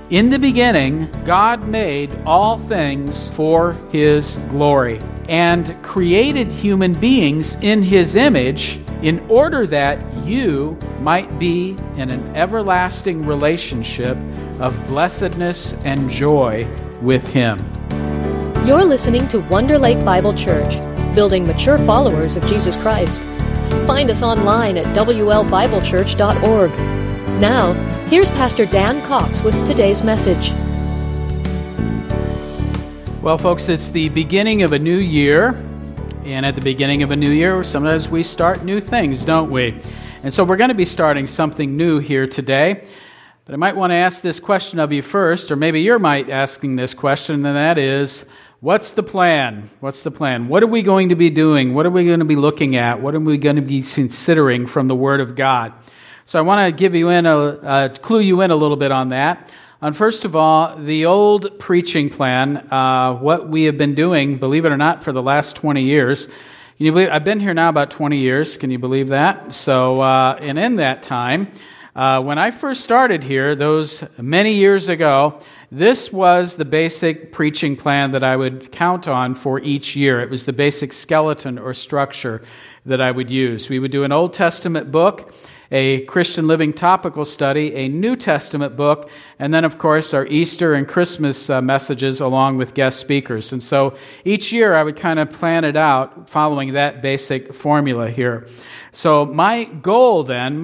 In the beginning, God made all things for His glory and created human beings in His image in order that you might be in an everlasting relationship of blessedness and joy with Him. You're listening to Wonder Lake Bible Church, building mature followers of Jesus Christ. Find us online at WLBibleChurch.org. Now, here's Pastor Dan Cox with today's message. Well, folks, it's the beginning of a new year. And at the beginning of a new year, sometimes we start new things, don't we? And so we're going to be starting something new here today. But I might want to ask this question of you first, or maybe you're asking this question, and that is, what's the plan? What's the plan? What are we going to be doing? What are we going to be looking at? What are we going to be considering from the Word of God? So I want to give you clue you in a little bit on that. First of all, the old preaching plan, what we have been doing, believe it or not, for the last 20 years. Can you believe, I've been here now about 20 years. Can you believe that? So, and in that time, when I first started here, those many years ago, this was the basic preaching plan that I would count on for each year. It was the basic skeleton or structure that I would use. We would do an Old Testament book, a Christian Living topical study, a New Testament book, and then, of course, our Easter and Christmas messages along with guest speakers. And so each year I would kind of plan it out following that basic formula here. So my goal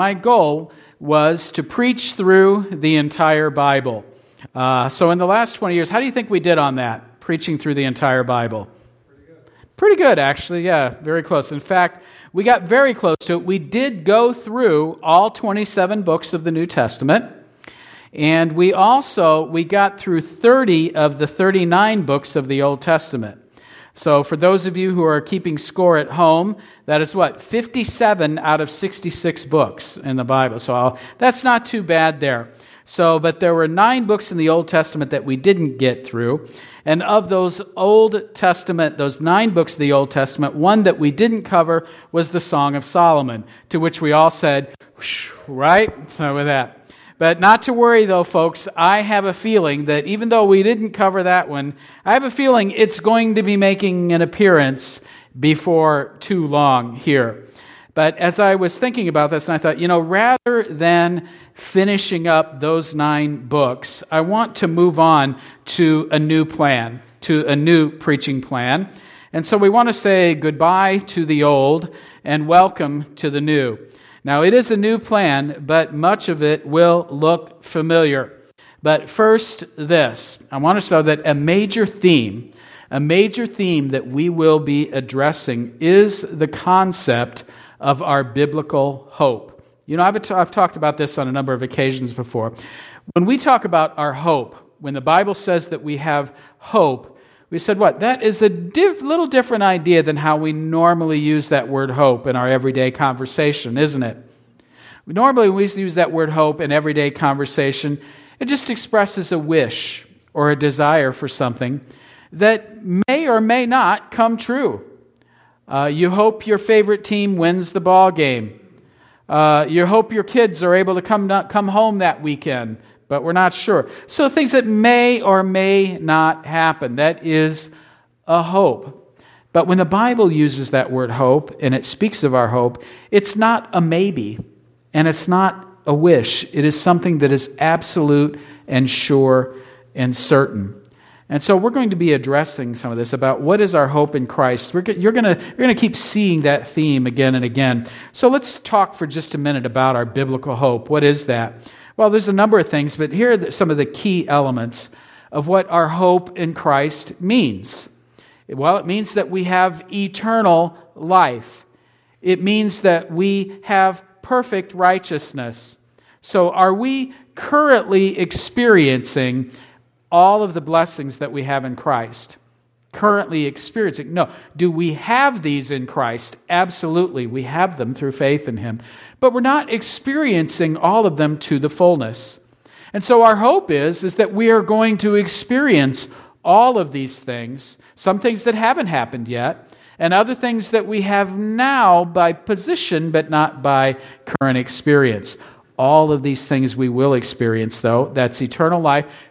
was to preach through the entire Bible. So in the last 20 years, how do you think we did on that, preaching through the entire Bible? Pretty good, actually. Yeah, very close. In fact, we got very close to it. We did go through all 27 books of the New Testament, and we got through 30 of the 39 books of the Old Testament. So for those of you who are keeping score at home, that is 57 out of 66 books in the Bible. So that's not too bad there. So, but there were 9 books in the Old Testament that we didn't get through. And of those those 9 books of the Old Testament, one that we didn't cover was the Song of Solomon, to which we all said, right? So with that. But not to worry though, folks, I have a feeling that even though we didn't cover that one, I have a feeling it's going to be making an appearance before too long here. But as I was thinking about this, and I thought, rather than finishing up those 9 books, I want to move on to a new plan, to a new preaching plan. And so we want to say goodbye to the old and welcome to the new. Now, it is a new plan, but much of it will look familiar. But first, this. I want us to know that a major theme that we will be addressing is the concept of our biblical hope. I've talked about this on a number of occasions before. When we talk about our hope, when the Bible says that we have hope, we said that is a little different idea than how we normally use that word hope in our everyday conversation, isn't it? Normally, when we use that word hope in everyday conversation, it just expresses a wish or a desire for something that may or may not come true. You hope your favorite team wins the ball game. You hope your kids are able to come home that weekend, but we're not sure. So things that may or may not happen, that is a hope. But when the Bible uses that word hope, and it speaks of our hope, it's not a maybe, and it's not a wish. It is something that is absolute and sure and certain. And so we're going to be addressing some of this about what is our hope in Christ. You're going to keep seeing that theme again and again. So let's talk for just a minute about our biblical hope. What is that? Well, there's a number of things, but here are some of the key elements of what our hope in Christ means. Well, it means that we have eternal life. It means that we have perfect righteousness. So are we currently experiencing all of the blessings that we have in Christ? Currently experiencing? No. Do we have these in Christ? Absolutely. We have them through faith in Him. But we're not experiencing all of them to the fullness. And so our hope is that we are going to experience all of these things, some things that haven't happened yet, and other things that we have now by position, but not by current experience. All of these things we will experience, though. That's eternal life,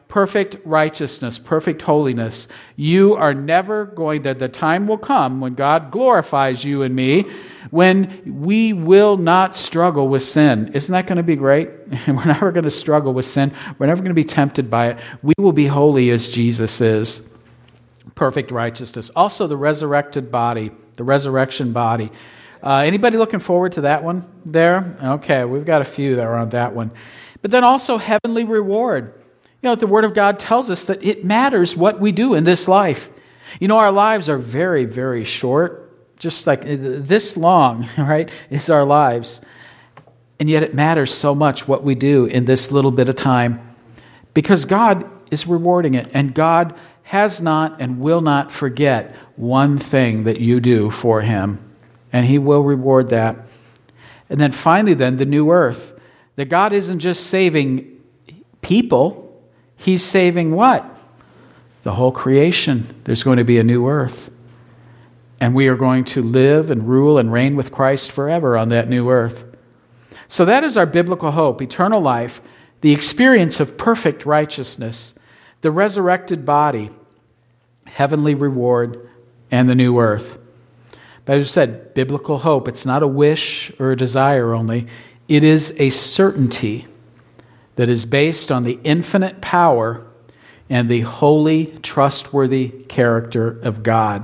perfect righteousness, perfect holiness. You are never going to, the time will come when God glorifies you and me, when we will not struggle with sin. Isn't that going to be great? We're never going to struggle with sin. We're never going to be tempted by it. We will be holy as Jesus is. Perfect righteousness. Also the resurrected body, the resurrection body. Anybody looking forward to that one there? Okay, we've got a few that are on that one. But then also heavenly reward. The Word of God tells us that it matters what we do in this life. Our lives are very, very short, just like this long, right, is our lives. And yet it matters so much what we do in this little bit of time, because God is rewarding it, and God has not and will not forget one thing that you do for Him, and He will reward that. And then finally, the new earth. That God isn't just saving people, He's saving what? The whole creation. There's going to be a new earth. And we are going to live and rule and reign with Christ forever on that new earth. So that is our biblical hope, eternal life, the experience of perfect righteousness, the resurrected body, heavenly reward, and the new earth. But as I said, biblical hope, it's not a wish or a desire only. It is a certainty that is based on the infinite power and the holy, trustworthy character of God.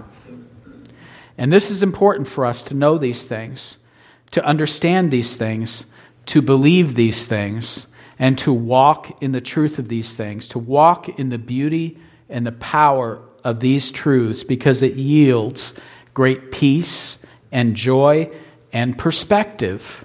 And this is important for us to know these things, to understand these things, to believe these things, and to walk in the truth of these things, to walk in the beauty and the power of these truths, because it yields great peace and joy and perspective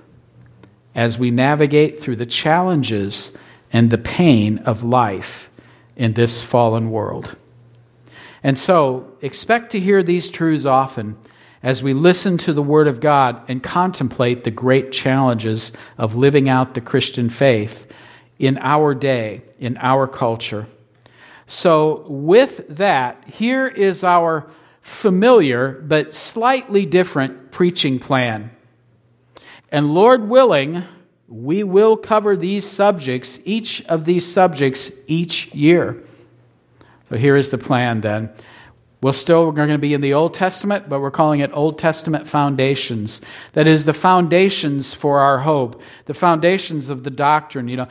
as we navigate through the challenges and the pain of life in this fallen world. And so, expect to hear these truths often as we listen to the Word of God and contemplate the great challenges of living out the Christian faith in our day, in our culture. So, with that, here is our familiar but slightly different preaching plan. And Lord willing, we will cover these subjects, each of these subjects, each year. So here is the plan then. We're going to be in the Old Testament, but we're calling it Old Testament foundations. That is, the foundations for our hope, the foundations of the doctrine.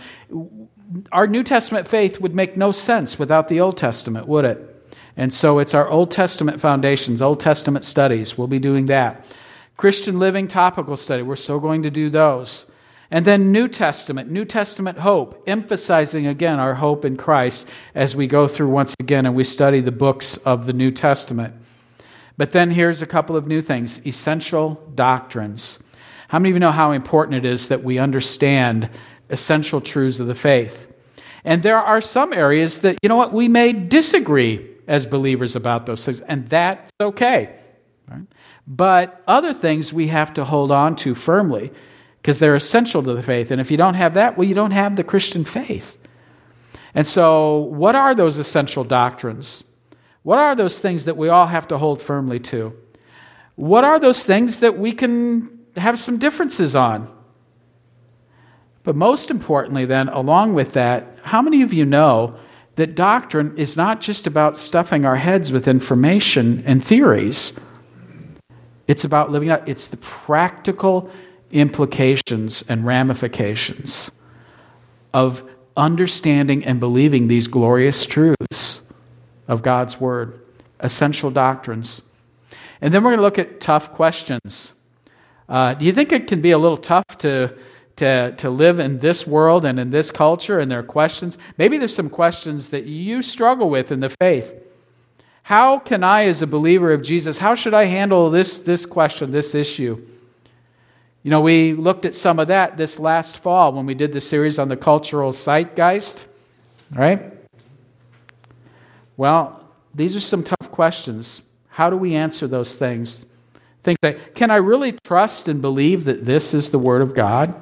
Our New Testament faith would make no sense without the Old Testament, would it? And so it's our Old Testament foundations, Old Testament studies. We'll be doing that. Christian Living topical study, we're still going to do those. And then New Testament hope, emphasizing again our hope in Christ as we go through once again and we study the books of the New Testament. But then here's a couple of new things, essential doctrines. How many of you know how important it is that we understand essential truths of the faith? And there are some areas that, we may disagree as believers about those things, and that's okay. Right? But other things we have to hold on to firmly because they're essential to the faith. And if you don't have that, well, you don't have the Christian faith. And so what are those essential doctrines? What are those things that we all have to hold firmly to? What are those things that we can have some differences on? But most importantly then, along with that, how many of you know that doctrine is not just about stuffing our heads with information and theories? It's about living out. It's the practical implications and ramifications of understanding and believing these glorious truths of God's Word, essential doctrines. And then we're going to look at tough questions. Do you think it can be a little tough to live in this world and in this culture, and there are questions? Maybe there's some questions that you struggle with in the faith. How can I, as a believer of Jesus, how should I handle this question, this issue? We looked at some of that this last fall when we did the series on the cultural zeitgeist, right? Well, these are some tough questions. How do we answer those things? Think that, can I really trust and believe that this is the Word of God?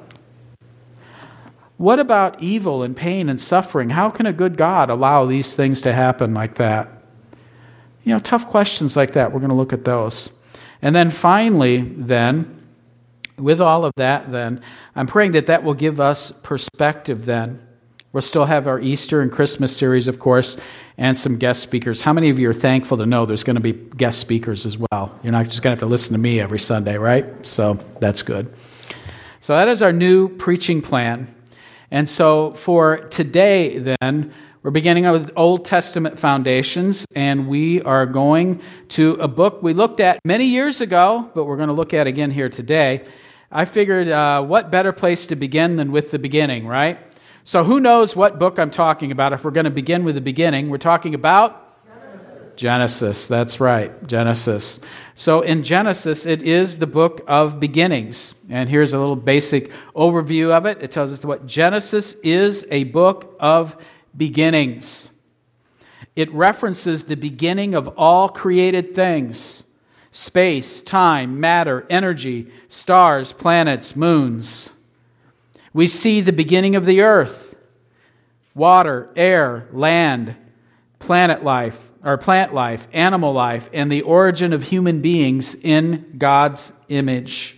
What about evil and pain and suffering? How can a good God allow these things to happen like that? Tough questions like that. We're going to look at those. And then finally, then, with all of that, then, I'm praying that will give us perspective then We'll still have our Easter and Christmas series, of course, and some guest speakers. How many of you are thankful to know there's going to be guest speakers as well? You're not just going to have to listen to me every Sunday, right? So that's good. So that is our new preaching plan. And so for today, then, we're beginning with Old Testament foundations, and we are going to a book we looked at many years ago, but we're going to look at again here today. I figured what better place to begin than with the beginning, right? So who knows what book I'm talking about? If we're going to begin with the beginning, we're talking about Genesis. That's right, Genesis. So in Genesis, it is the book of beginnings. And here's a little basic overview of it. It tells us what Genesis is: a book of beginnings. It references the beginning of all created things: space, time, matter, energy, stars, planets, moons. We see the beginning of the earth, water, air, land, plant life, animal life, and the origin of human beings in God's image.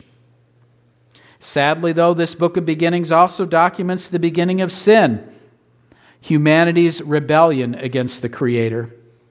Sadly, though, this book of beginnings also documents the beginning of sin, humanity's rebellion against the Creator.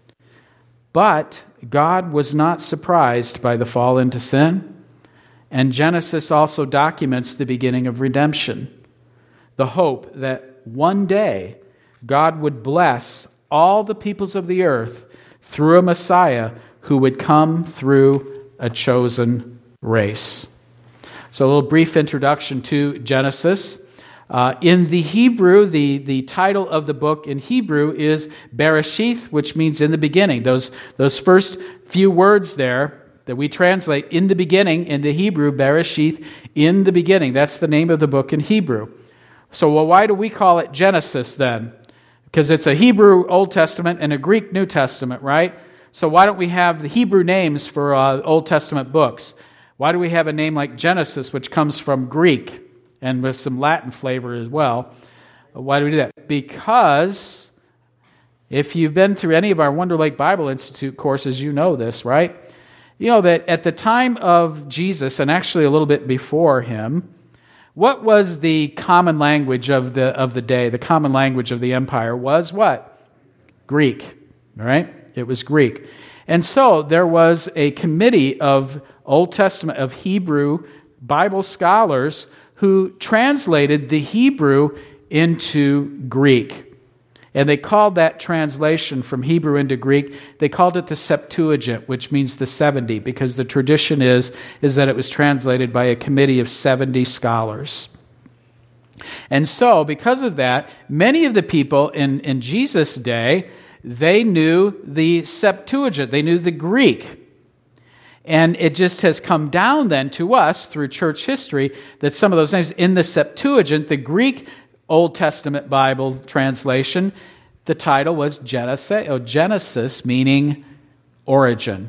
But God was not surprised by the fall into sin, and Genesis also documents the beginning of redemption, the hope that one day God would bless all the peoples of the earth through a Messiah who would come through a chosen race. So a little brief introduction to Genesis. In the Hebrew, the title of the book in Hebrew is Bereshith, which means in the beginning. Those first few words there that we translate in the beginning in the Hebrew, Bereshith, in the beginning. That's the name of the book in Hebrew. So why do we call it Genesis then? Because it's a Hebrew Old Testament and a Greek New Testament, right? So why don't we have the Hebrew names for Old Testament books? Why do we have a name like Genesis, which comes from Greek and with some Latin flavor as well? Why do we do that? Because if you've been through any of our Wonder Lake Bible Institute courses, you know this, right? You know that at the time of Jesus, and actually a little bit before him, what was the common language of the day? The common language of the empire was what? Greek, all right? It was Greek. And so there was a committee of Old Testament, of Hebrew Bible scholars who translated the Hebrew into Greek. And they called that translation from Hebrew into Greek, they called it the Septuagint, which means the 70, because the tradition is that it was translated by a committee of 70 scholars. And so, because of that, many of the people in Jesus' day, they knew the Septuagint, they knew the Greek. And it just has come down then to us through church history that some of those names in the Septuagint, the Greek Old Testament Bible translation, the title was Genesis, meaning origin.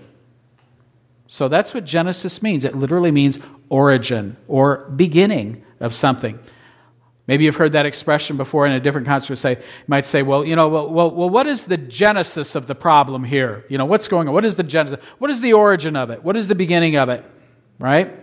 So that's what Genesis means. It literally means origin or beginning of something. Maybe you've heard that expression before in a different context. You might say, well, what is the genesis of the problem here? You know, what's going on? What is the genesis? What is the origin of it? What is the beginning of it? Right?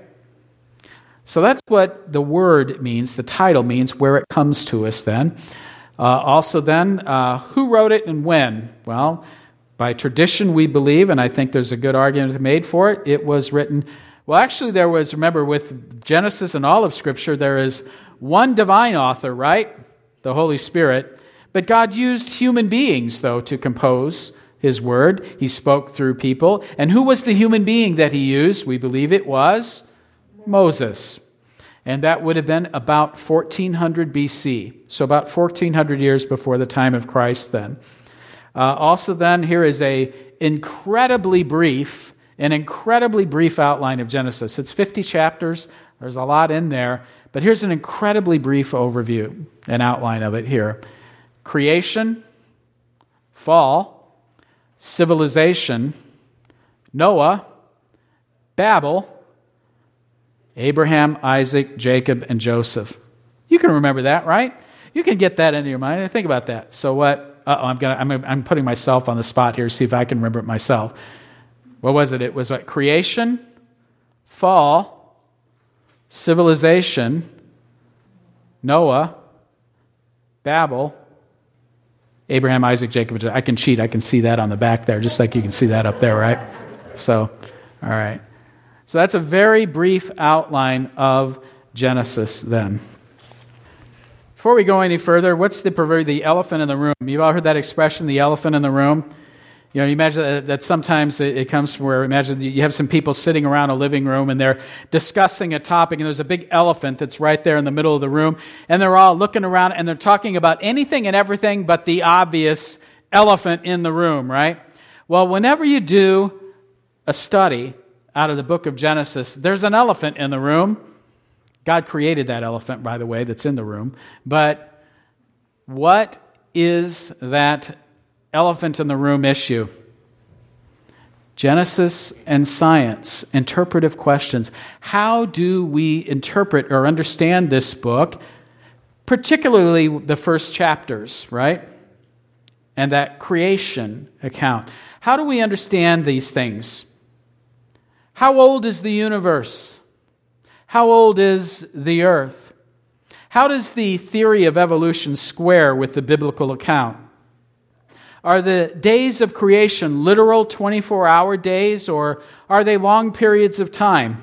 So that's what the word means, the title means, where it comes to us then. Also then, who wrote it and when? Well, by tradition we believe, and I think there's a good argument made for it, it was written, well actually there was, remember with Genesis and all of Scripture, there is one divine author, right? The Holy Spirit. But God used human beings, though, to compose His Word. He spoke through people. And who was the human being that He used? We believe it was Moses. And that would have been about 1400 BC. So about 1400 years before the time of Christ then. Also then, here is an incredibly brief outline of Genesis. It's 50 chapters. There's a lot in there. But here's an incredibly brief overview, an outline of it here. Creation, fall, civilization, Noah, Babel, Abraham, Isaac, Jacob, and Joseph. You can remember that, right? You can get that into your mind. Think about that. So what? I'm putting myself on the spot here to see if I can remember it myself. What was it? It was what? Creation, fall, civilization, Noah, Babel, Abraham, Isaac, Jacob. I can cheat. I can see that on the back there, just like you can see that up there, right? So, all right. So that's a very brief outline of Genesis then. Before we go any further, what's the elephant in the room? You've all heard that expression, the elephant in the room? You imagine that sometimes it comes from where, imagine you have some people sitting around a living room and they're discussing a topic, and there's a big elephant that's right there in the middle of the room, and they're all looking around and they're talking about anything and everything but the obvious elephant in the room, right? Well, whenever you do a study out of the book of Genesis, there's an elephant in the room. God created that elephant, by the way, that's in the room. But what is that elephant in the room issue? Genesis and science, interpretive questions. How do we interpret or understand this book, particularly the first chapters, right? And that creation account. How do we understand these things? How old is the universe? How old is the earth? How does the theory of evolution square with the biblical account? Are the days of creation literal 24-hour days, or are they long periods of time?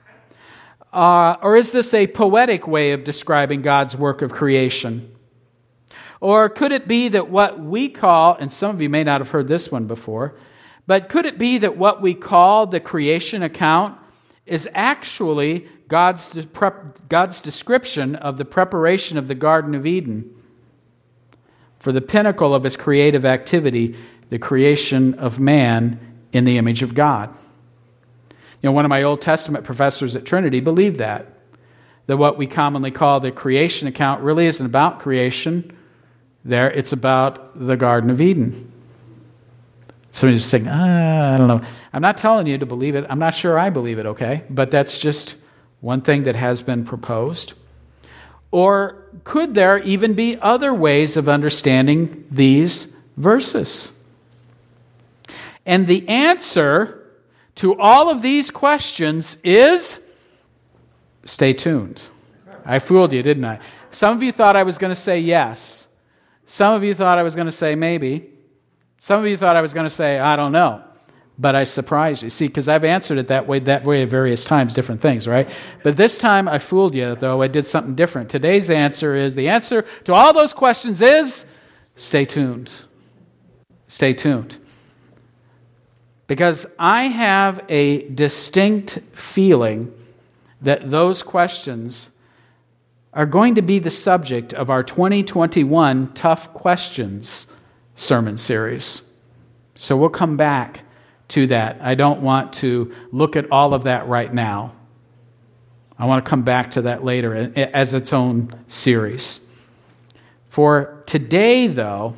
Or is this a poetic way of describing God's work of creation? Or could it be that what we call, and some of you may not have heard this one before, but could it be that what we call the creation account is actually God's description of the preparation of the Garden of Eden for the pinnacle of His creative activity, the creation of man in the image of God? One of my Old Testament professors at Trinity believed that what we commonly call the creation account really isn't about creation. It's about the Garden of Eden. Somebody's saying, I don't know. I'm not telling you to believe it. I'm not sure I believe it, okay? But that's just one thing that has been proposed. Or could there even be other ways of understanding these verses? And the answer to all of these questions is, stay tuned. I fooled you, didn't I? Some of you thought I was going to say yes. Some of you thought I was going to say maybe. Some of you thought I was going to say, I don't know. But I surprised you. See, because I've answered it that way at various times, different things, right? But this time I fooled you, though. I did something different. Today's answer is, the answer to all those questions is, stay tuned. Stay tuned. Because I have a distinct feeling that those questions are going to be the subject of our 2021 Tough Questions sermon series. So we'll come back to that. I don't want to look at all of that right now. I want to come back to that later as its own series. For today, though,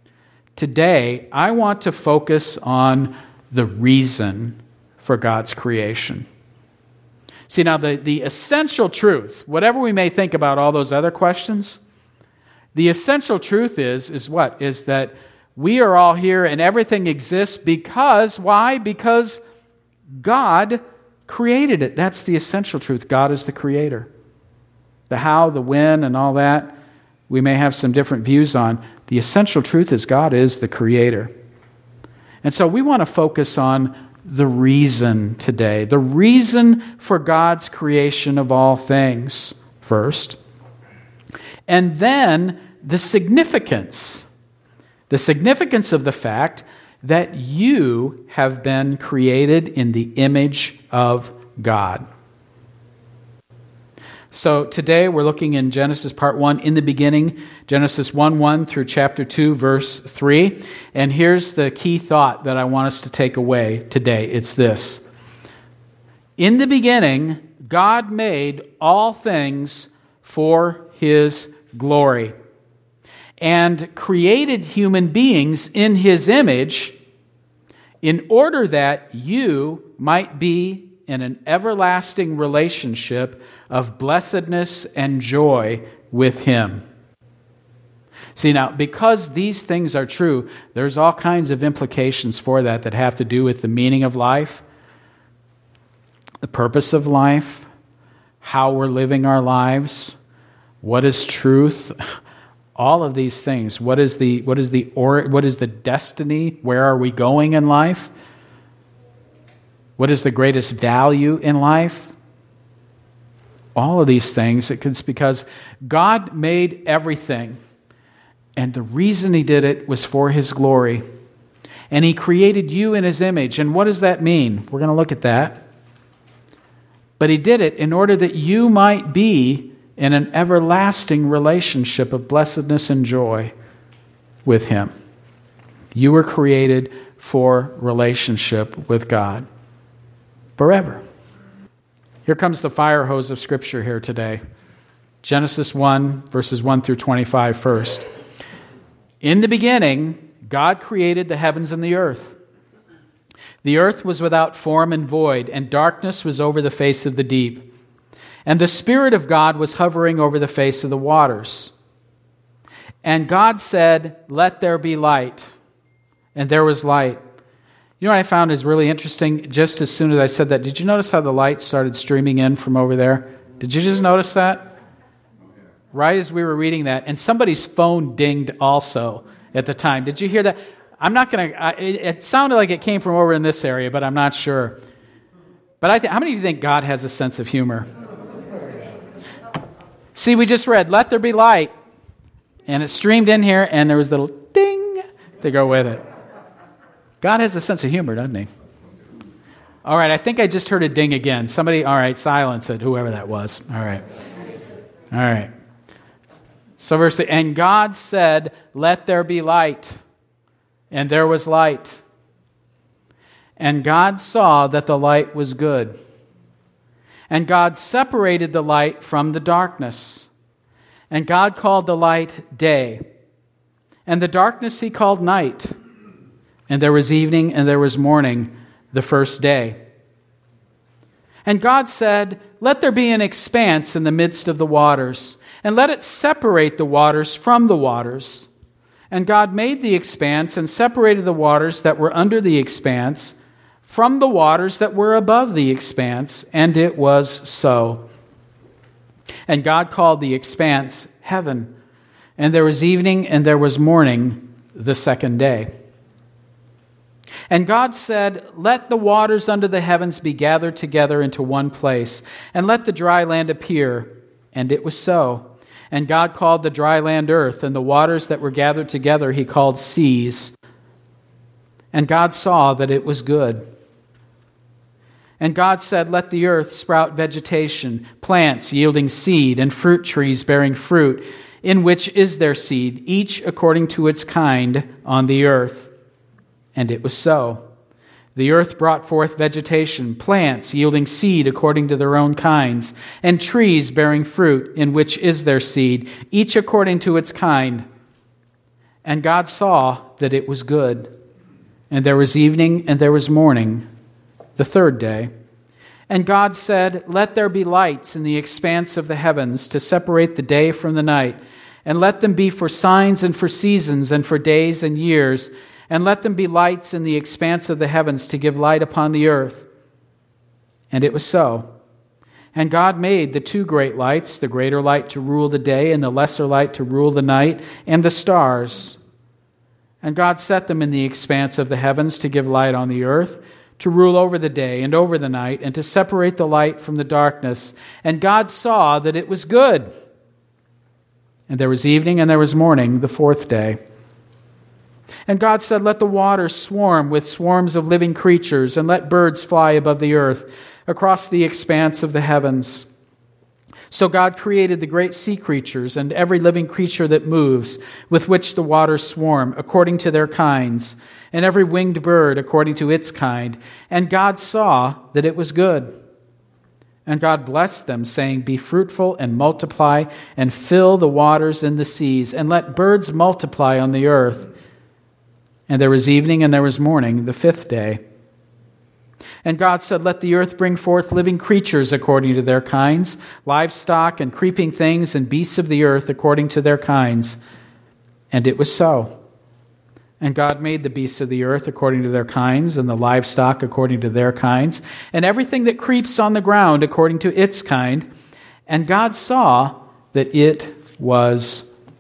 I want to focus on the reason for God's creation. See, now the essential truth, whatever we may think about all those other questions, the essential truth is what? Is that we are all here and everything exists because, why? Because God created it. That's the essential truth. God is the creator. The how, the when, and all that, we may have some different views on. The essential truth is God is the creator. And so we want to focus on the reason today, the reason for God's creation of all things first. And then the significance of the fact that you have been created in the image of God. So today we're looking in Genesis part 1, in the beginning, Genesis 1:1 through chapter 2, verse 3. And here's the key thought that I want us to take away today. It's this. In the beginning, God made all things for His glory and created human beings in His image in order that you might be in an everlasting relationship of blessedness and joy with Him. See, now, because these things are true, there's all kinds of implications for that have to do with the meaning of life, the purpose of life, how we're living our lives, what is truth, all of these things. What is the destiny? Where are we going in life? What is the greatest value in life? All of these things, it's because God made everything. And the reason He did it was for His glory. And He created you in His image. And what does that mean? We're going to look at that. But He did it in order that you might be in an everlasting relationship of blessedness and joy with Him. You were created for relationship with God forever. Here comes the fire hose of Scripture here today. Genesis 1, verses 1 through 25 first. In the beginning, God created the heavens and the earth. The earth was without form and void, and darkness was over the face of the deep. And the Spirit of God was hovering over the face of the waters. And God said, "Let there be light." And there was light. You know what I found is really interesting? Just as soon as I said that, did you notice how the light started streaming in from over there? Did you just notice that? Right as we were reading that. And somebody's phone dinged also at the time. Did you hear that? I'm not going to... It sounded like it came from over in this area, but I'm not sure. But how many of you think God has a sense of humor? See, we just read, "Let there be light." And it streamed in here, and there was a little ding to go with it. God has a sense of humor, doesn't He? All right, I think I just heard a ding again. Somebody, all right, silence it, whoever that was. All right. So verse 8, and God said, "Let there be light." And there was light. And God saw that the light was good. And God separated the light from the darkness. And God called the light day. And the darkness He called night. And there was evening and there was morning the first day. And God said, "Let there be an expanse in the midst of the waters, and let it separate the waters from the waters." And God made the expanse and separated the waters that were under the expanse from the waters that were above the expanse, and it was so. And God called the expanse heaven. And there was evening and there was morning the second day. And God said, "Let the waters under the heavens be gathered together into one place, and let the dry land appear." And it was so. And God called the dry land earth, and the waters that were gathered together He called seas. And God saw that it was good. And God said, "Let the earth sprout vegetation, plants yielding seed, and fruit trees bearing fruit, in which is their seed, each according to its kind on the earth." And it was so. The earth brought forth vegetation, plants yielding seed according to their own kinds, and trees bearing fruit, in which is their seed, each according to its kind. And God saw that it was good. And there was evening and there was morning, the third day. And God said, "Let there be lights in the expanse of the heavens to separate the day from the night, and let them be for signs and for seasons and for days and years, and let them be lights in the expanse of the heavens to give light upon the earth." And it was so. And God made the two great lights, the greater light to rule the day and the lesser light to rule the night, and the stars. And God set them in the expanse of the heavens to give light on the earth, to rule over the day and over the night, and to separate the light from the darkness. And God saw that it was good. And there was evening and there was morning, the fourth day. And God said, "Let the waters swarm with swarms of living creatures, and let birds fly above the earth, across the expanse of the heavens." So God created the great sea creatures and every living creature that moves, with which the waters swarm, according to their kinds, and every winged bird according to its kind. And God saw that it was good. And God blessed them, saying, "Be fruitful and multiply, and fill the waters and the seas, and let birds multiply on the earth." And there was evening and there was morning, the fifth day. And God said, "Let the earth bring forth living creatures according to their kinds, livestock and creeping things and beasts of the earth according to their kinds." And it was so. And God made the beasts of the earth according to their kinds, and the livestock according to their kinds, and everything that creeps on the ground according to its kind. And God saw that it was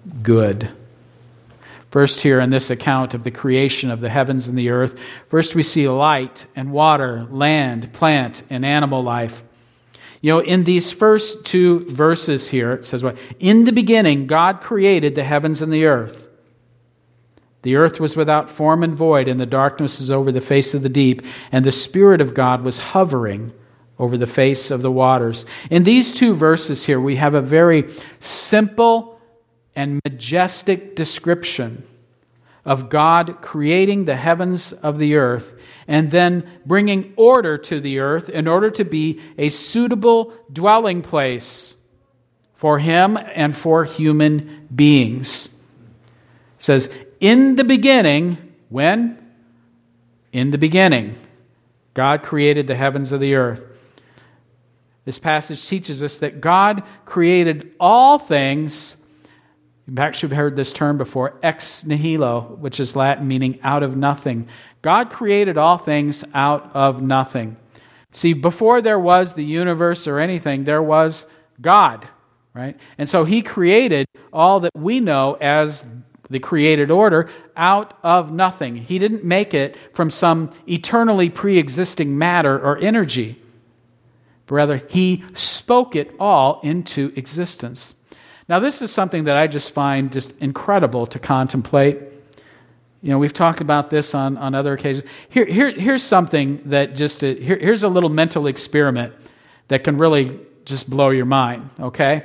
good. First, here in this account of the creation of the heavens and the earth, first we see light and water, land, plant, and animal life. In these first two verses here, it says what? In the beginning, God created the heavens and the earth. The earth was without form and void, and the darkness was over the face of the deep, and the Spirit of God was hovering over the face of the waters. In these two verses here, we have a very simple and majestic description of God creating the heavens of the earth and then bringing order to the earth in order to be a suitable dwelling place for Him and for human beings. It says, in the beginning, when? In the beginning, God created the heavens of the earth. This passage teaches us that God created all things. You've actually heard this term before, ex nihilo, which is Latin meaning out of nothing. God created all things out of nothing. See, before there was the universe or anything, there was God, right? And so He created all that we know as the created order out of nothing. He didn't make it from some eternally pre-existing matter or energy. But rather, He spoke it all into existence. Now, this is something that I just find just incredible to contemplate. We've talked about this on other occasions. Here's something that here's a little mental experiment that can really just blow your mind, okay?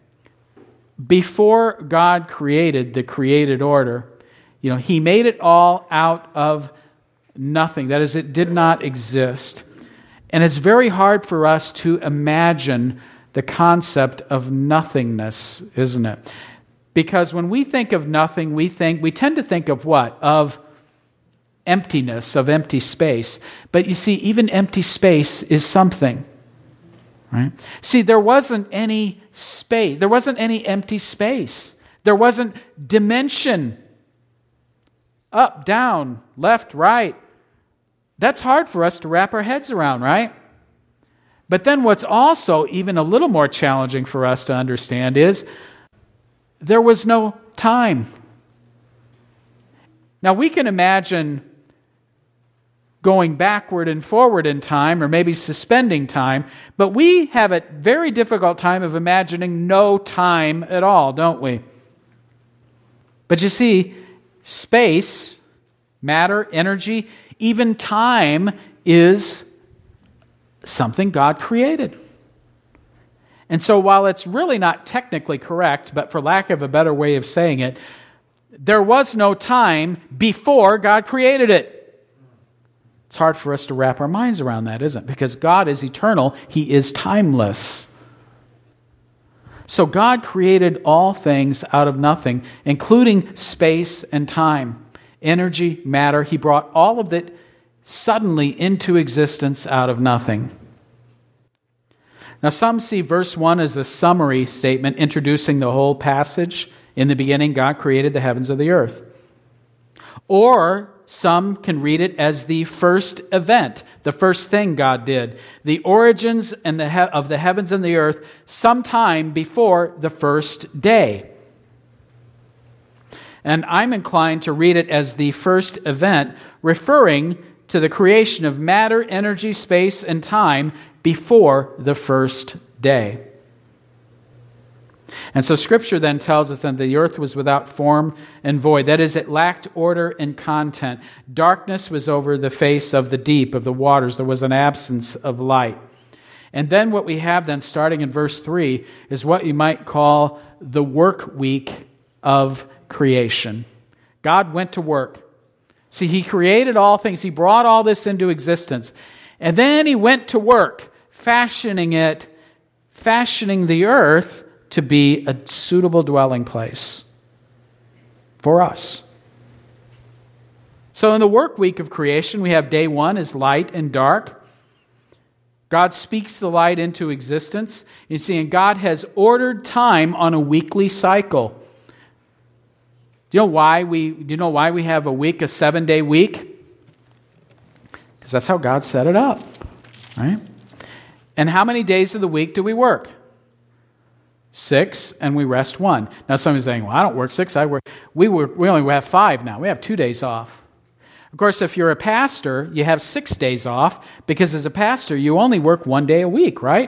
Before God created the created order, He made it all out of nothing. That is, it did not exist. And it's very hard for us to imagine the concept of nothingness, isn't it? Because when we think of nothing, we tend to think of what? Of emptiness, of empty space. But you see, even empty space is something, right? See, there wasn't any space. There wasn't any empty space. There wasn't dimension. Up, down, left, right. That's hard for us to wrap our heads around, right? But then what's also even a little more challenging for us to understand is there was no time. Now we can imagine going backward and forward in time or maybe suspending time, but we have a very difficult time of imagining no time at all, don't we? But you see, space, matter, energy, even time is something God created. And so while it's really not technically correct, but for lack of a better way of saying it, there was no time before God created it. It's hard for us to wrap our minds around that, isn't it? Because God is eternal. He is timeless. So God created all things out of nothing, including space and time, energy, matter. He brought all of it suddenly into existence out of nothing. Now, some see verse 1 as a summary statement introducing the whole passage. In the beginning, God created the heavens of the earth. Or some can read it as the first event, the first thing God did, the origins of the heavens and the earth sometime before the first day. And I'm inclined to read it as the first event, referring to the creation of matter, energy, space, and time before the first day. And so Scripture then tells us that the earth was without form and void. That is, it lacked order and content. Darkness was over the face of the deep, of the waters. There was an absence of light. And then what we have then, starting in verse 3, is what you might call the work week of creation. God went to work. See, He created all things. He brought all this into existence. And then He went to work, fashioning the earth to be a suitable dwelling place for us. So in the work week of creation, we have day 1 is light and dark. God speaks the light into existence. You see, and God has ordered time on a weekly cycle. Do you know why we have a week, a 7-day week? Because that's how God set it up, right? And how many days of the week do we work? 6, and we rest 1. Now somebody's saying, well, I don't work 6, we only have 5 now. We have 2 days off. Of course, if you're a pastor, you have 6 days off, because as a pastor, you only work 1 day a week, right?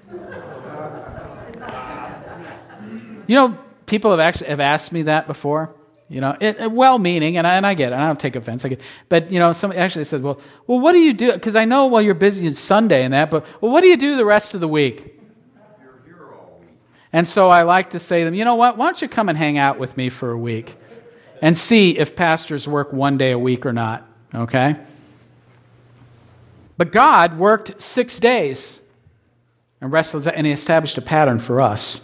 People have asked me that before. Well-meaning, and I get it. I don't take offense. But somebody actually said, well, what do you do? Because I know, you're busy on Sunday and that, but what do you do the rest of the week? You're here all week. And so I like to say to them, you know what? Why don't you come and hang out with me for a week and see if pastors work 1 day a week or not? Okay? But God worked 6 days and rested, and He established a pattern for us.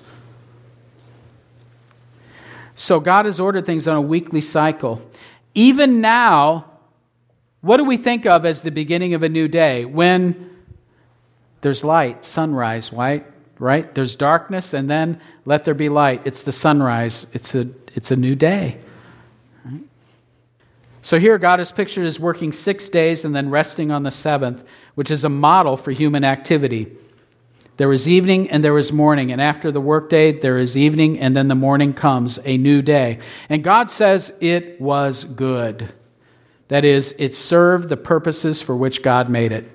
So God has ordered things on a weekly cycle. Even now, what do we think of as the beginning of a new day? When there's light, sunrise, right? There's darkness, and then let there be light. It's the sunrise. It's a new day. Right? So here God is pictured as working 6 days and then resting on the 7th, which is a model for human activity. There was evening and there was morning, and after the workday there is evening, and then the morning comes, a new day. And God says it was good. That is, it served the purposes for which God made it.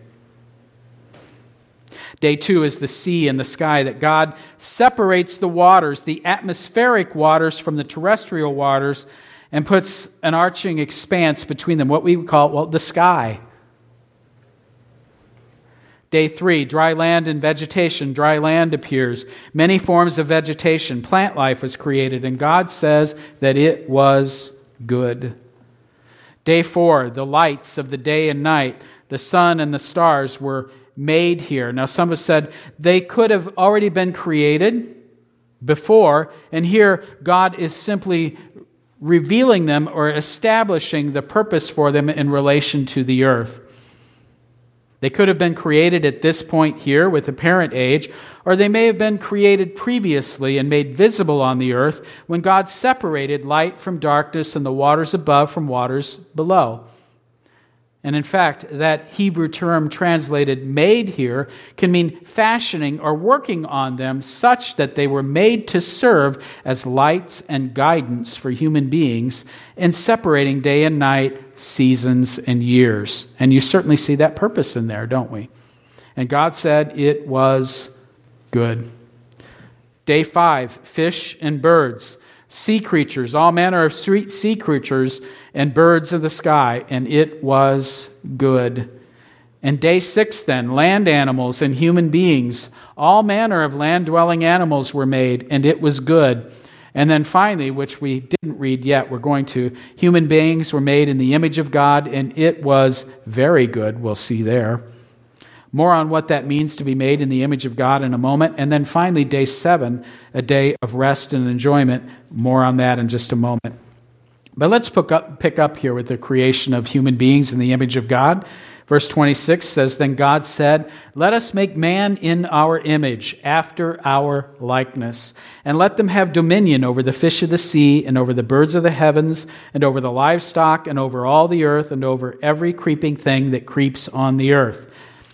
Day 2 is the sea and the sky, that God separates the waters, the atmospheric waters, from the terrestrial waters, and puts an arching expanse between them, what we would call, the sky. Day 3, dry land and vegetation. Dry land appears. Many forms of vegetation. Plant life was created, and God says that it was good. Day 4, the lights of the day and night, the sun and the stars were made here. Now some have said they could have already been created before, and here God is simply revealing them or establishing the purpose for them in relation to the earth. They could have been created at this point here with apparent age, or they may have been created previously and made visible on the earth when God separated light from darkness and the waters above from waters below. And in fact, that Hebrew term translated made here can mean fashioning or working on them such that they were made to serve as lights and guidance for human beings in separating day and night, seasons and years. And you certainly see that purpose in there, don't we? And God said it was good. Day 5, fish and birds. Sea creatures, all manner of sea creatures and birds of the sky, and it was good. And day 6 then, land animals and human beings, all manner of land-dwelling animals were made, and it was good. And then finally, which we didn't read yet, we're going to, human beings were made in the image of God, and it was very good. We'll see there. More on what that means to be made in the image of God in a moment. And then finally, day 7, a day of rest and enjoyment. More on that in just a moment. But let's pick up here with the creation of human beings in the image of God. Verse 26 says, Then God said, Let us make man in our image, after our likeness, and let them have dominion over the fish of the sea, and over the birds of the heavens, and over the livestock, and over all the earth, and over every creeping thing that creeps on the earth.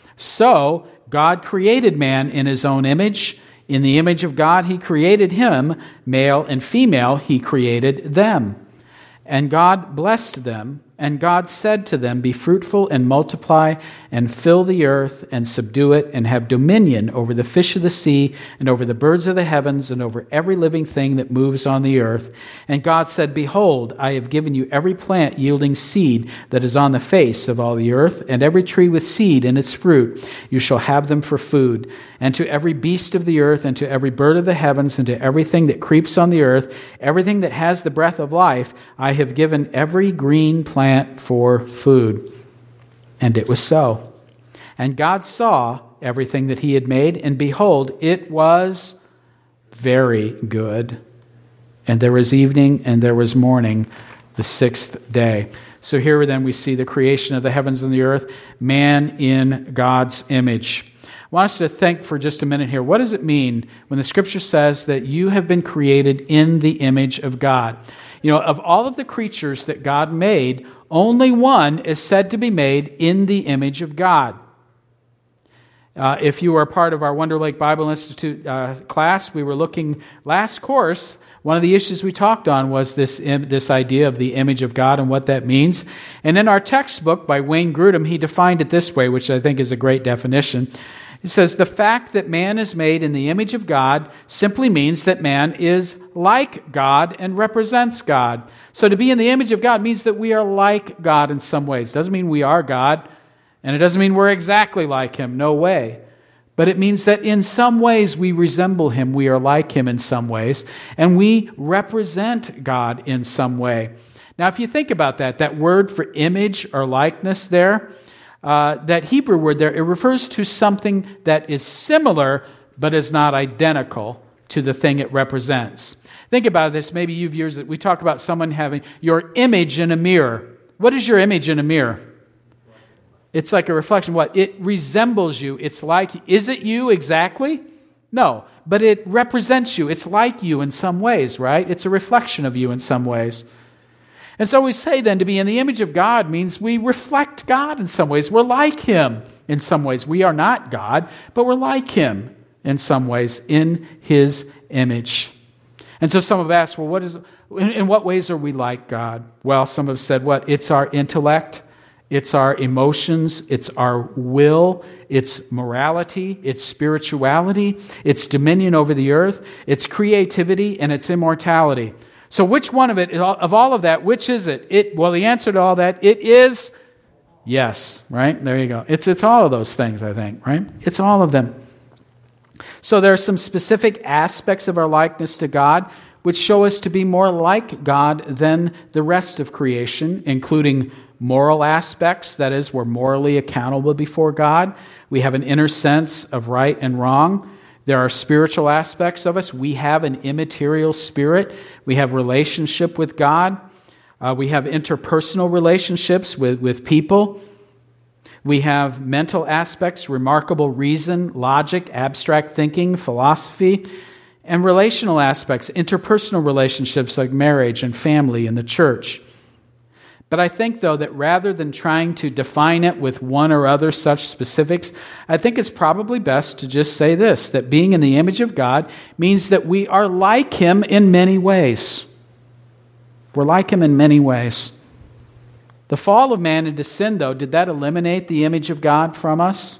So God created man in His own image. In the image of God He created him, male and female He created them. And God blessed them, and God said to them, Be fruitful and multiply, and fill the earth, and subdue it, and have dominion over the fish of the sea, and over the birds of the heavens, and over every living thing that moves on the earth. And God said, Behold, I have given you every plant yielding seed that is on the face of all the earth, and every tree with seed in its fruit. You shall have them for food. And to every beast of the earth, and to every bird of the heavens, and to everything that creeps on the earth, everything that has the breath of life, I have given every green plant for food. And it was so. And God saw everything that He had made, and behold, it was very good. And there was evening and there was morning, the 6th day. So here then we see the creation of the heavens and the earth, man in God's image. I want us to think for just a minute here. What does it mean when the Scripture says that you have been created in the image of God? Of all of the creatures that God made, only one is said to be made in the image of God. If you were a part of our Wonder Lake Bible Institute class, we were looking last course. One of the issues we talked on was this idea of the image of God and what that means. And in our textbook by Wayne Grudem, he defined it this way, which I think is a great definition. He says, the fact that man is made in the image of God simply means that man is like God and represents God. So to be in the image of God means that we are like God in some ways. Doesn't mean we are God, and it doesn't mean we're exactly like Him. No way. But it means that in some ways we resemble Him, we are like Him in some ways, and we represent God in some way. Now, if you think about that word for image or likeness there, that Hebrew word there, it refers to something that is similar but is not identical to the thing it represents. Think about this. Maybe you've used it. We talk about someone having your image in a mirror. What is your image in a mirror? It's like a reflection. What? It resembles you. It's like, is it you exactly? No, but it represents you. It's like you in some ways, right? It's a reflection of you in some ways. And so we say then to be in the image of God means we reflect God in some ways. We're like Him in some ways. We are not God, but we're like Him in some ways in His image. And so some have asked, well, in what ways are we like God? Well, some have said, what? It's our intellect. It's our emotions, it's our will, it's morality, it's spirituality, it's dominion over the earth, it's creativity, and it's immortality. So which one of it, of all of that, which is it? Well, the answer to all that, it is yes, right? There you go. It's all of those things, I think, right? It's all of them. So there are some specific aspects of our likeness to God which show us to be more like God than the rest of creation, including moral aspects, that is, we're morally accountable before God. We have an inner sense of right and wrong. There are spiritual aspects of us. We have an immaterial spirit. We have relationship with God. We have interpersonal relationships with people. We have mental aspects, remarkable reason, logic, abstract thinking, philosophy, and relational aspects, interpersonal relationships like marriage and family and the church. But I think, though, that rather than trying to define it with one or other such specifics, I think it's probably best to just say this, that being in the image of God means that we are like Him in many ways. We're like Him in many ways. The fall of man into sin, though, did that eliminate the image of God from us?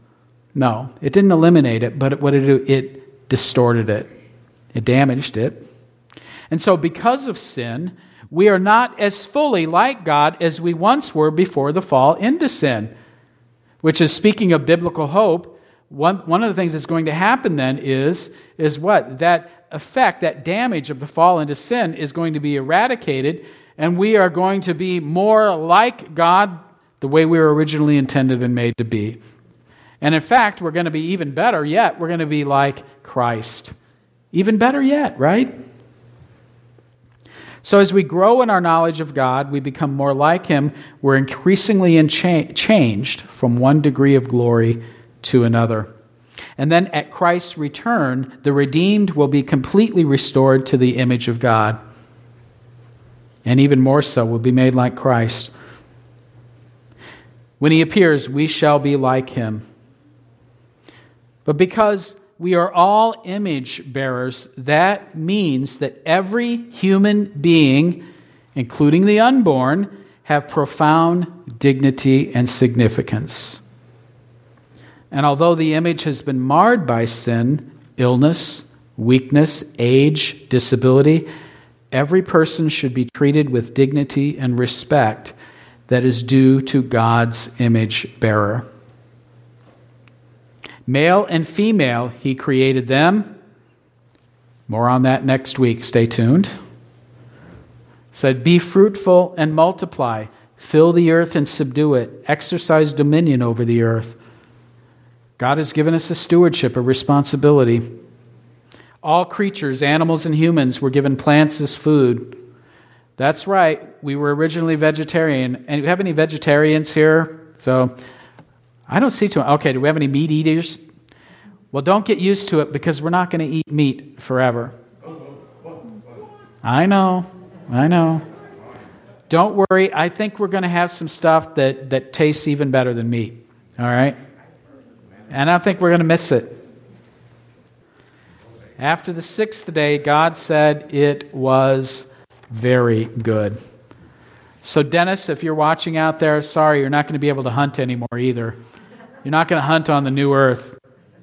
No, it didn't eliminate it, but what it did, it distorted it. It damaged it. And so because of sin, we are not as fully like God as we once were before the fall into sin. Which is, speaking of biblical hope, one of the things that's going to happen then is what? That effect, that damage of the fall into sin is going to be eradicated, and we are going to be more like God the way we were originally intended and made to be. And in fact, we're going to be even better yet. We're going to be like Christ. Even better yet, right? So as we grow in our knowledge of God, we become more like Him. We're increasingly changed from one degree of glory to another. And then at Christ's return, the redeemed will be completely restored to the image of God. And even more so, will be made like Christ. When He appears, we shall be like Him. But because we are all image bearers, that means that every human being, including the unborn, have profound dignity and significance. And although the image has been marred by sin, illness, weakness, age, disability, every person should be treated with dignity and respect that is due to God's image bearer. Male and female, He created them. More on that next week. Stay tuned. Said, be fruitful and multiply. Fill the earth and subdue it. Exercise dominion over the earth. God has given us a stewardship, a responsibility. All creatures, animals and humans, were given plants as food. That's right. We were originally vegetarian. And do we have any vegetarians here? So I don't see too. Okay, do we have any meat eaters? Well, don't get used to it because we're not going to eat meat forever. I know. Don't worry. I think we're going to have some stuff that tastes even better than meat. All right? And I think we're going to miss it. After the sixth day, God said it was very good. So Dennis, if you're watching out there, sorry, you're not going to be able to hunt anymore either. You're not going to hunt on the new earth.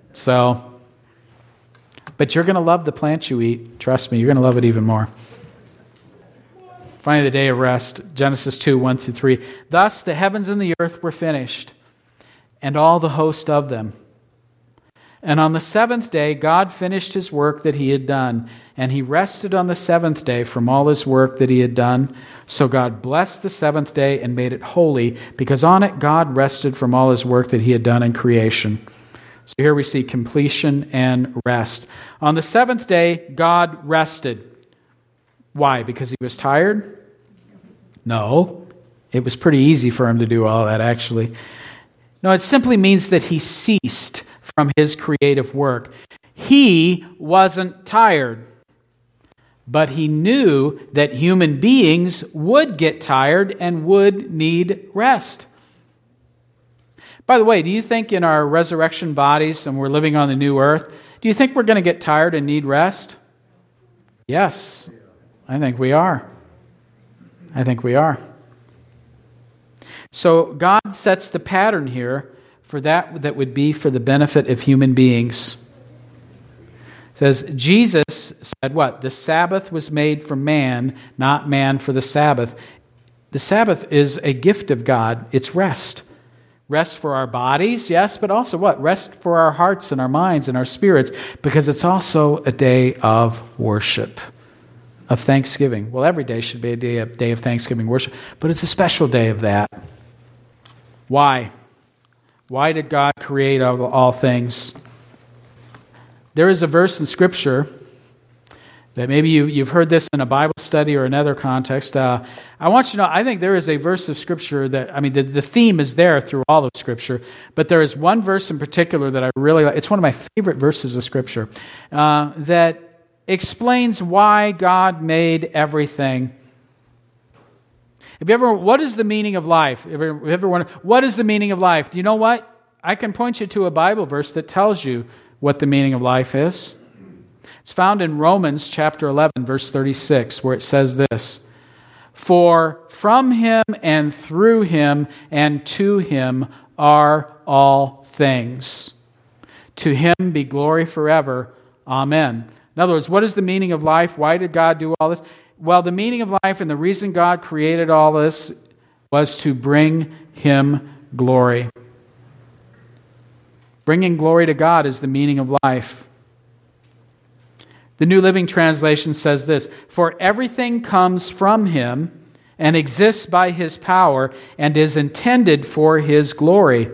But you're going to love the plants you eat. Trust me, you're going to love it even more. Finally, the day of rest, Genesis 2, 1 through 3. Thus the heavens and the earth were finished, and all the host of them. And on the seventh day, God finished his work that he had done, and he rested on the seventh day from all his work that he had done. So God blessed the seventh day and made it holy, because on it God rested from all his work that he had done in creation. So here we see completion and rest. On the seventh day, God rested. Why? Because he was tired? No. It was pretty easy for him to do all that, actually. No, it simply means that he ceased from his creative work. He wasn't tired, but he knew that human beings would get tired and would need rest. By the way, do you think in our resurrection bodies, and we're living on the new earth, do you think we're going to get tired and need rest? Yes, I think we are. I think we are. So God sets the pattern here for that would be for the benefit of human beings. It says, Jesus said what? The Sabbath was made for man, not man for the Sabbath. The Sabbath is a gift of God. It's rest. Rest for our bodies, yes, but also what? Rest for our hearts and our minds and our spirits, because it's also a day of worship, of thanksgiving. Well, every day should be a day of thanksgiving worship, but it's a special day of that. Why? Why did God create all things? There is a verse in Scripture that maybe you've heard this in a Bible study or another context. I want you to know, I think there is a verse of Scripture that, the theme is there through all of Scripture, but there is one verse in particular that I really like. It's one of my favorite verses of Scripture that explains why God made everything. What is the meaning of life? Have you ever wondered, what is the meaning of life? Do you know what? I can point you to a Bible verse that tells you what the meaning of life is. It's found in Romans chapter 11, verse 36, where it says this, "For from him and through him and to him are all things. To him be glory forever. Amen." In other words, what is the meaning of life? Why did God do all this? Well, the meaning of life and the reason God created all this was to bring him glory. Bringing glory to God is the meaning of life. The New Living Translation says this, "For everything comes from him and exists by his power and is intended for his glory.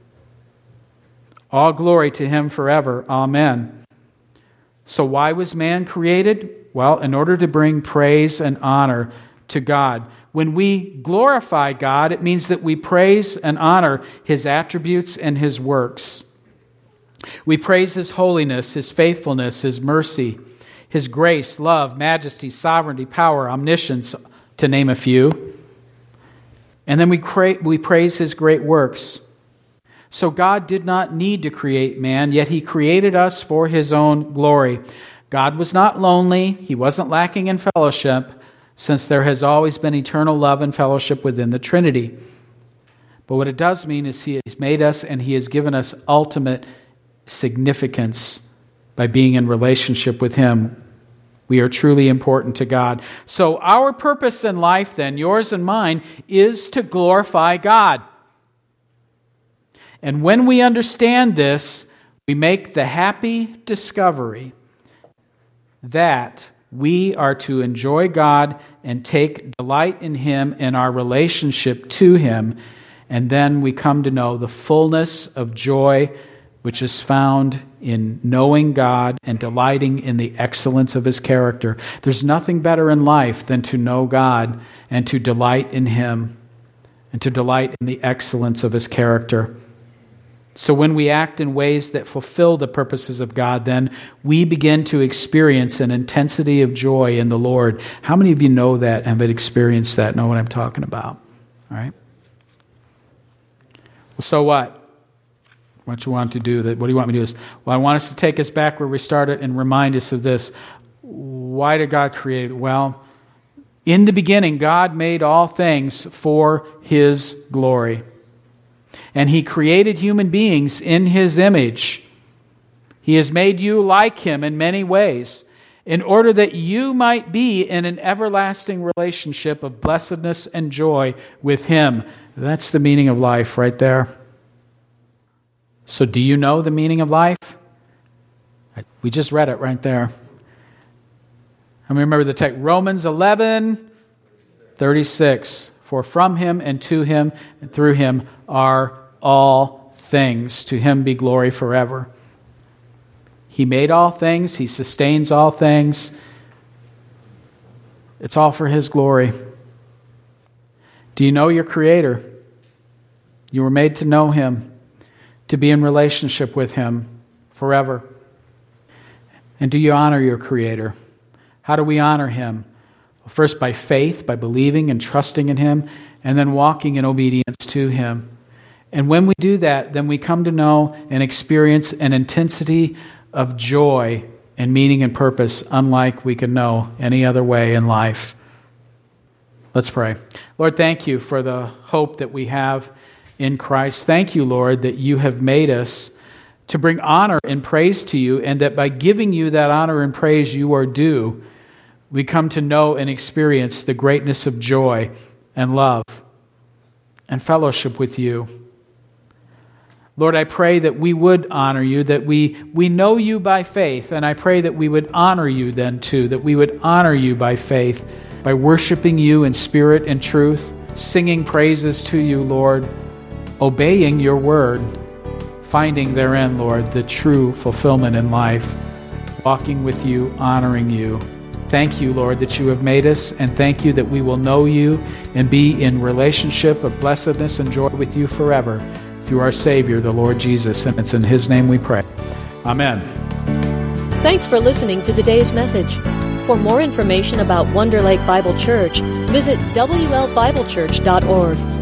All glory to him forever. Amen." So why was man created? Well, in order to bring praise and honor to God. When we glorify God, it means that we praise and honor his attributes and his works. We praise his holiness, his faithfulness, his mercy, his grace, love, majesty, sovereignty, power, omniscience, to name a few. And then we praise his great works. So God did not need to create man, yet he created us for his own glory. God was not lonely. He wasn't lacking in fellowship, since there has always been eternal love and fellowship within the Trinity. But what it does mean is he has made us and he has given us ultimate significance by being in relationship with him. We are truly important to God. So our purpose in life then, yours and mine, is to glorify God. And when we understand this, we make the happy discovery that we are to enjoy God and take delight in him and our relationship to him. And then we come to know the fullness of joy which is found in knowing God and delighting in the excellence of his character. There's nothing better in life than to know God and to delight in him and to delight in the excellence of his character. So when we act in ways that fulfill the purposes of God, then we begin to experience an intensity of joy in the Lord. How many of you know that, have experienced that, know what I'm talking about? All right? Well, so what? What you want to do? What do you want me to do? Well, I want us to take us back where we started and remind us of this. Why did God create it? Well, in the beginning, God made all things for His glory. And He created human beings in His image. He has made you like Him in many ways, in order that you might be in an everlasting relationship of blessedness and joy with Him. That's the meaning of life right there. So do you know the meaning of life? We just read it right there. I remember the text, Romans 11:36. For from Him and to Him and through Him are all things. To Him be glory forever. He made all things. He sustains all things. It's all for His glory. Do you know your Creator? You were made to know Him, to be in relationship with Him forever. And do you honor your Creator? How do we honor Him? Well, first by faith, by believing and trusting in Him, and then walking in obedience to Him. And when we do that, then we come to know and experience an intensity of joy and meaning and purpose unlike we can know any other way in life. Let's pray. Lord, thank You for the hope that we have in Christ. Thank You, Lord, that You have made us to bring honor and praise to You, and that by giving You that honor and praise You are due, we come to know and experience the greatness of joy and love and fellowship with You. Lord, I pray that we would honor You, that we know You by faith, and I pray that we would honor You then too, that we would honor You by faith, by worshiping You in spirit and truth, singing praises to You, Lord, obeying Your word, finding therein, Lord, the true fulfillment in life, walking with You, honoring You. Thank You, Lord, that You have made us, and thank You that we will know You and be in relationship of blessedness and joy with You forever through our Savior, the Lord Jesus. And it's in His name we pray. Amen. Thanks for listening to today's message. For more information about Wonder Lake Bible Church, visit WLBibleChurch.org.